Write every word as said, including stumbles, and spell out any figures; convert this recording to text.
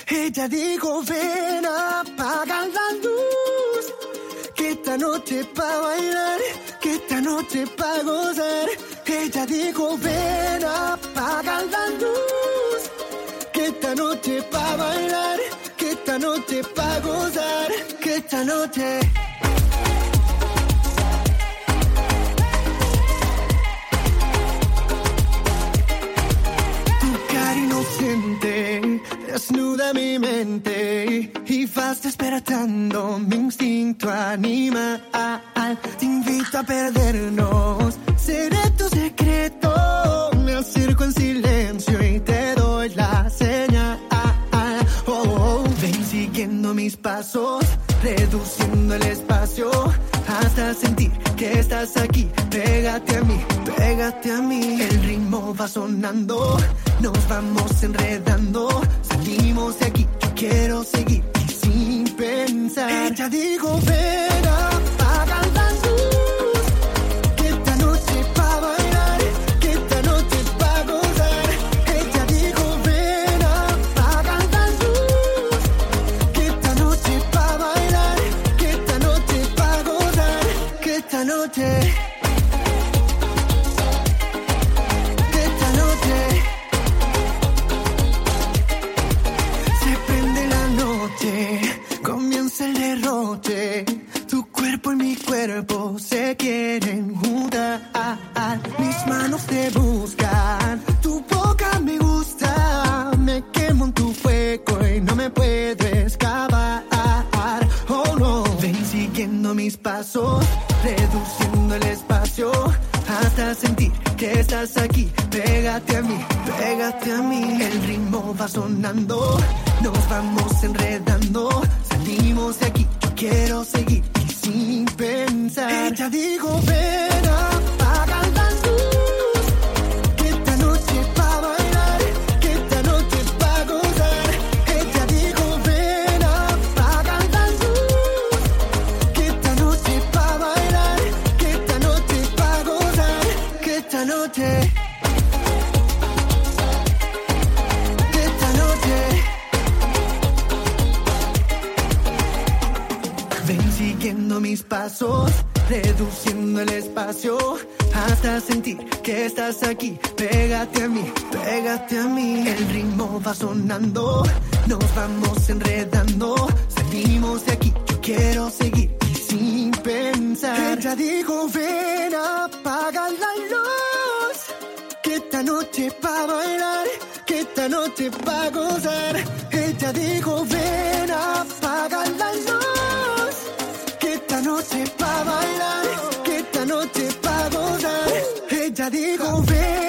Ella dijo, ven, apaga la luz, que esta noche pa' bailar, que esta noche pa' gozar. Ella dijo, ven, apaga la luz, que esta noche pa' bailar, que esta noche pa' gozar, que esta noche... Desnuda mi mente y vas despertando mi instinto animal. Te invito a perdernos, seré tu secreto. Me acerco en silencio y te doy la señal. Oh, oh. Ven siguiendo mis pasos, reduciendo el espacio hasta sentir que estás aquí. Pégate a mí, pégate a mí. El ritmo va sonando, nos vamos enredando. Salimos de aquí, yo quiero seguir y sin pensar. Ella dijo, ven, apaga la luz, que esta noche pa' bailar, que esta noche pa' gozar. Ella dijo, ven, apaga la luz, que esta noche pa' bailar, que esta noche pa' gozar, que esta noche... Comienza el derroche, tu cuerpo y mi cuerpo se quieren juntar. Mis manos te buscan, tu boca me gusta. Me quemo en tu fuego y no me puedo escapar. Oh no, ven siguiendo mis pasos, reduciendo el espacio hasta sentir que estás aquí. Pégate a mí, pégate a mí. El ritmo va sonando, nos vamos enredando. Salimos de aquí, yo quiero seguir y sin pensar. Ella dijo, ven, apaga la luz, que esta noche pa' bailar, que esta noche pa' gozar. Ella dijo, ven, apaga la luz, que esta noche pa' bailar, que esta noche pa' gozar, que esta noche... Siguiendo mis pasos, reduciendo el espacio hasta sentir que estás aquí. Pégate a mí, pégate a mí. El ritmo va sonando, nos vamos enredando. Salimos de aquí, yo quiero seguir y sin pensar. Ella dijo, ven, apaga la luz, que esta noche pa' bailar, que esta noche pa' gozar. Ella dijo, ven, apaga la luz, que esta noche pa' bailar, que esta noche pa' gozar. Ella dijo, ven.